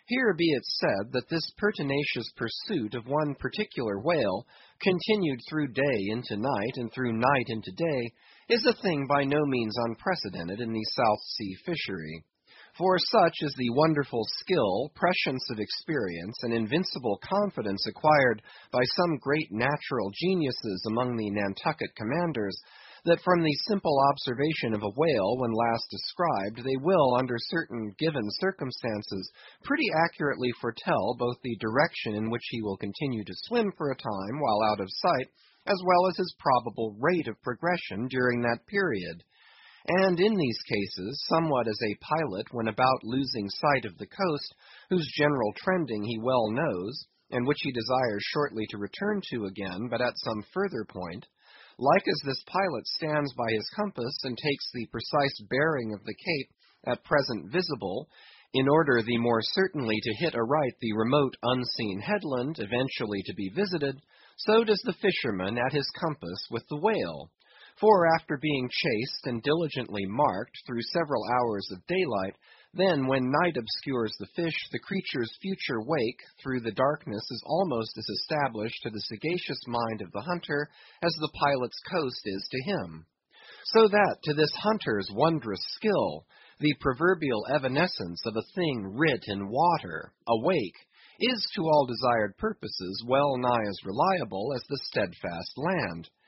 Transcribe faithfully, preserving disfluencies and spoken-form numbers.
Here be it said that this pertinacious pursuit of one particular whale, continued through day into night and through night into day, is a thing by no means unprecedented in the South Sea fishery. For such is the wonderful skill, prescience of experience, and invincible confidence acquired by some great natural geniuses among the Nantucket commanders, that from the simple observation of a whale when last described, they will, under certain given circumstances, pretty accurately foretell both the direction in which he will continue to swim for a time while out of sight, as well as his probable rate of progression during that period. And in these cases, somewhat as a pilot when about losing sight of the coast, whose general trending he well knows, and which he desires shortly to return to again, but at some further point, like as this pilot stands by his compass and takes the precise bearing of the cape at present visible, in order the more certainly to hit aright the remote unseen headland eventually to be visited, so does the fisherman at his compass with the whale. For after being chased and diligently marked through several hours of daylight, then when night obscures the fish, the creature's future wake through the darkness is almost as established to the sagacious mind of the hunter as the pilot's coast is to him. So that to this hunter's wondrous skill, the proverbial evanescence of a thing writ in water, a wake, is to all desired purposes well nigh as reliable as the steadfast land.